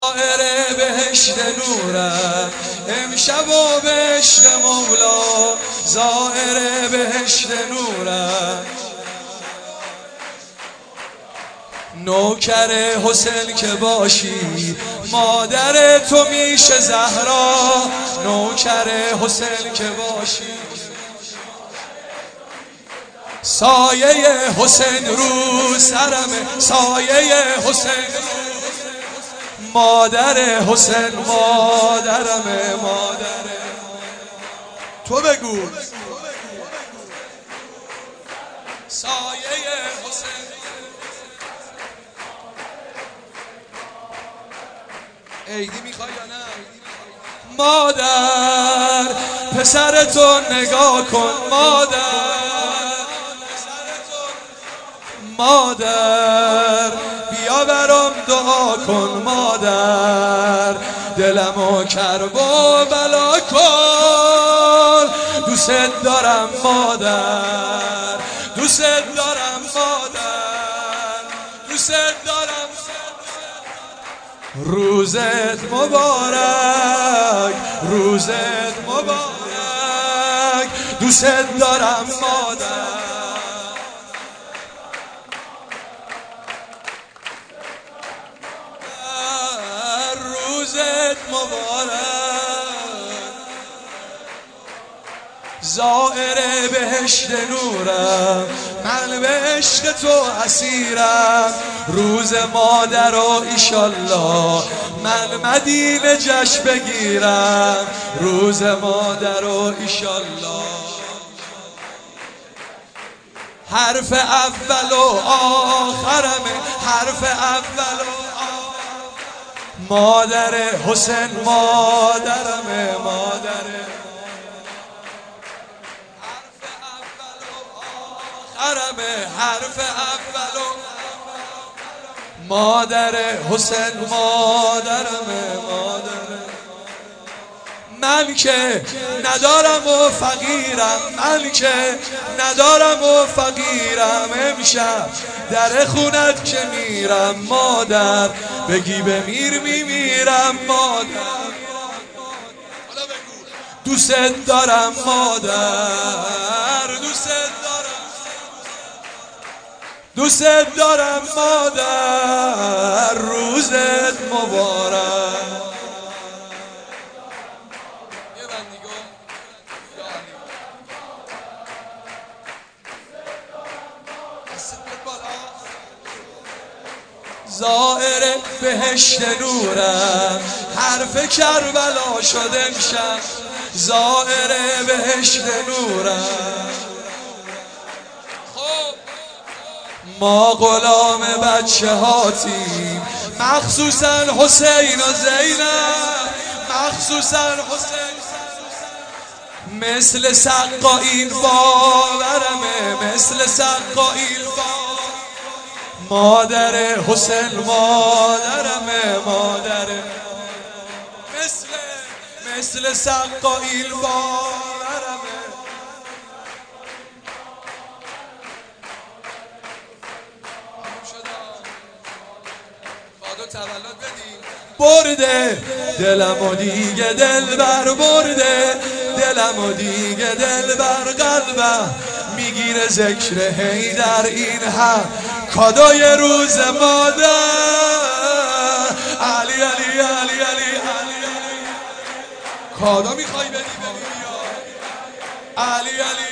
زائر بهشت نورم امشب و به عشق مولا، زائر بهشت نورم. نوکر حسین که باشی مادر تو میشه زهرا، نوکر حسین که باشی سایه حسین رو سرمه، سایه حسین مادر حسین مادرمه، مادر تو بگو سایه حسین. عیدی میخوای یا نه؟ مادر پسرتو نگاه کن، مادر بیا برام دعا کن، مادر دلمو کرب و بلا کن. دوست دارم مادر، دوست دارم مادر، دوست دارم. روزت مبارک، روزت مبارک، دوست دارم مادر. روزت مبارک، زائر بهشت نورم، من به عشق تو اسیرم. روز مادر و ایشالله من مدینه جشن بگیرم، روز مادر و ایشالله. حرف اول و آخرمه، حرف اول و مادر حسین مادرمه، مادر حرف حرف اول و مادر حسین مادرمه، مادر من که ندارم و فقیرم، من که ندارم و فقیرم. امشب در خونت که میرم مادر، بگی بمیر میمیرم مادر. دوست دارم مادر، دوست دارم، دوست دارم مادر. روزت مبارک. زائر بهشت نورم، حرف کربلا شد امشب، زائر بهشت نورم. ما غلام بچه هاتیم، مخصوصا حسین و زینب، مخصوصا حسین. مثل سقایین باورمه، مثل سقایین باورمه. مادر حسین مادرمه، مادر مثل سقایین باورمه. تولد بدیم. برده دلمو دیگه دلبر، برده دلمو دیگه دلبر. قلبم میگیره ذکر حیدر، این هم کادوی روز مادر. علی علی علی علی علی کادو میخوای بدی بیا علی علی